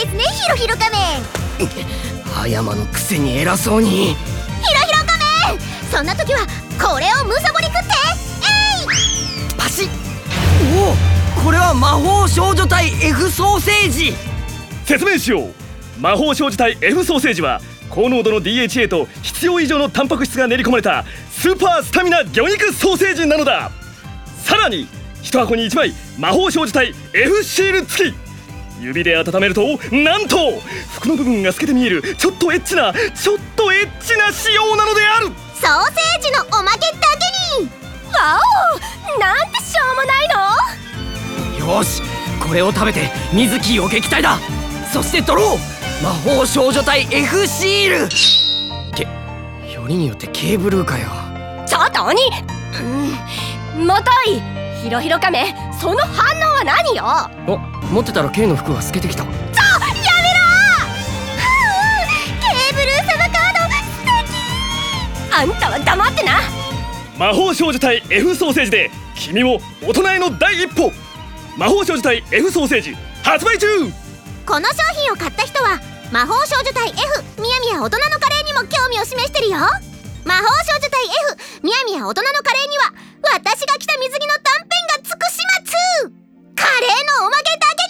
ですね、ヒロヒロ仮面。 葉山のくせに偉そうに。 ヒロヒロ仮面、そんな時はこれをむさぼり食って。 パシッ。おお、これは魔法少女対 F ソーセージ。 説明しよう。魔法少女対 F ソーセージは高濃度の DHA と必要以上のタンパク質が練り込まれたスーパースタミナ魚肉ソーセージなのだ。さらに1箱に1枚魔法少女対 F シール付き。指で温めるとなんと服の部分が透けて見えるちょっとエッチな仕様なのである。 ソーセージのおまけだけに。 わお、なんてしょうもないの。 よし、これを食べて水木を撃退だ。そしてドロー、魔法少女対 F シール。よりによってケーブルーかよ。 ちょっと鬼、もとい。ヒロヒロ仮面、その反応は何よ。 お、持ってたら K の服が透けてきた。 やめろケーブルー様カード素敵。 あんたは黙ってな。 魔法少女対 F ソーセージで君も大人への第一歩。魔法少女対 F ソーセージ発売中。 この商品を買った人は魔法少女対 F みやみや大人のカレーにも興味を示してるよ。魔法少女対 F みやみや大人のカレーには私が着た水着の断片がつく始末。カレーのおまけだけ